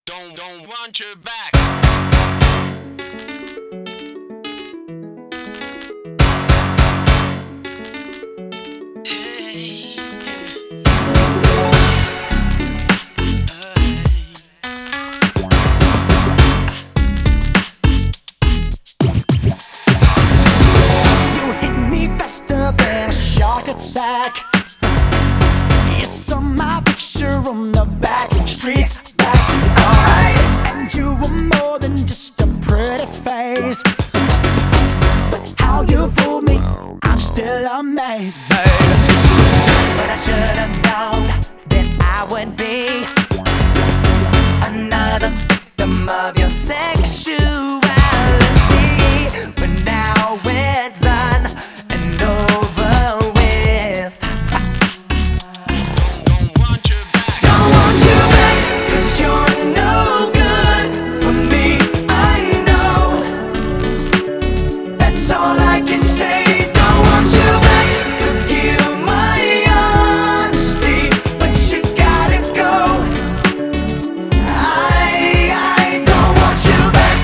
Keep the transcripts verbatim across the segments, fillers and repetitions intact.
Don't, don't want you back. You hit me faster than a shark attack. You saw my picture on the back streets back. Alright, and you were more than just a pretty face. But how you fooled me, I'm still amazed, babe. But I should have known that I would be another victim of your sexuality. But now we're done and over with. Don't want you back. Don't want you back, 'cause you're no good for me, I know. That's all I can say. Don't want you back, forgive my honesty, but you gotta go. I, I don't want you back.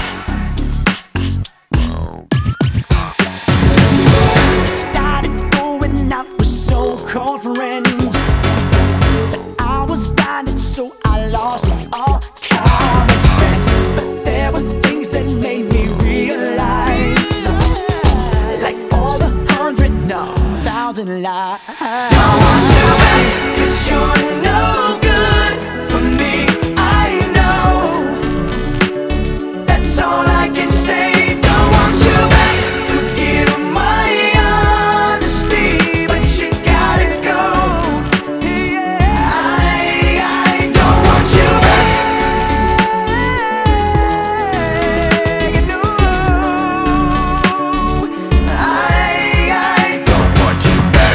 We started going out with so-called friends, but I was blinded, so I lost all common sense. But there were things that made me realize, like all the hundred, no, thousand lies. Don't want you back, 'cause you're no good for me, I know. That's all I can say. Don't want you back, forgive my honesty, but you gotta go. Yeah, I, I don't want you back. You know, I, I don't want you back.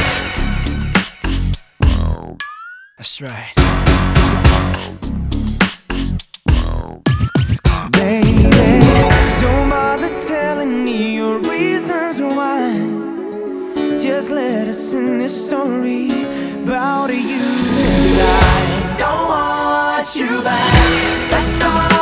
That's right. Baby, don't bother telling me your reasons why. Just let us in this story about you and I. Don't want you back, that's all